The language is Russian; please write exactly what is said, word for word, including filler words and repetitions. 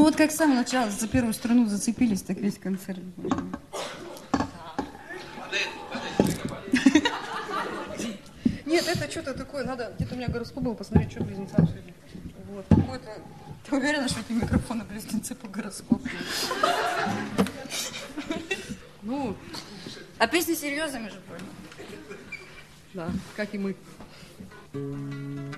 вот как с самого начала за первую струну зацепились, так весь концерт. Нет, это что-то такое, надо, где-то у меня гороскоп был, посмотреть, что близнецам сегодня. Вот, какой-то... Ты уверена, что эти микрофоны близнецы по гороскопу? Ну, а песни серьезные, между прочим. Да, как и мы.